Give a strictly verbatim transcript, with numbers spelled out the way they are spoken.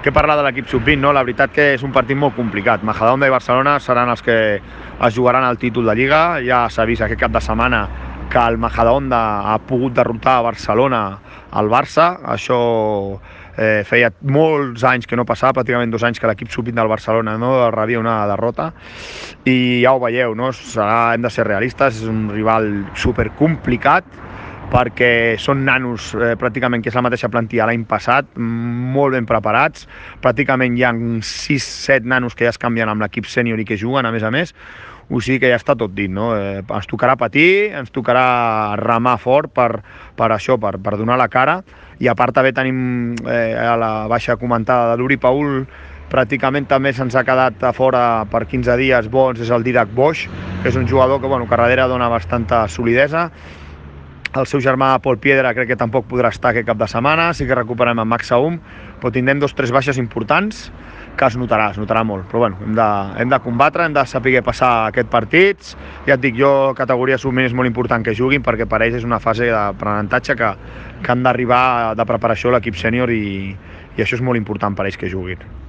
què parlar de l'equip sub vint, no? La veritat que és un partit molt complicat. Majadahonda i Barcelona seran els que es jugaran el títol de Lliga. Ja s'ha vist aquest cap de setmana que el Majadahonda ha pogut derrotar a Barcelona al Barça. Això eh, feia molts anys que no passava, pràcticament dos anys que l'equip sub vint del Barcelona no rebia una derrota. I ja ho veieu, no? Serà, hem de ser realistes, és un rival supercomplicat, perquè són nanos eh, pràcticament que és la mateixa plantilla l'any passat, molt ben preparats, pràcticament hi ha sis set nanos que ja es canvien amb l'equip sènior i que juguen a més a més, o sigui que ja està tot dit, no? Eh, ens tocarà patir, ens tocarà remar fort per, per això, per, per donar la cara, i a part també tenim eh, a la baixa comentada de l'Uri Paul, pràcticament també se'ns ha quedat a fora per quinze dies bons, és el Didac Boix, que és un jugador que, bueno, que darrere dona bastanta solidesa. El seu germà Pol Piedra crec que tampoc podrà estar aquest cap de setmana, sí que recuperem en Max Saum, però tindrem dos o tres baixes importants que es notarà, es notarà molt. Però bueno, hem de, hem de combatre, hem de saber passar aquests partits. Ja et dic, jo, categoria sub vint és molt important que juguin, perquè per ells és una fase d'aprenentatge que, que han d'arribar de preparació a l'equip sènior i, i això és molt important per ells que juguin.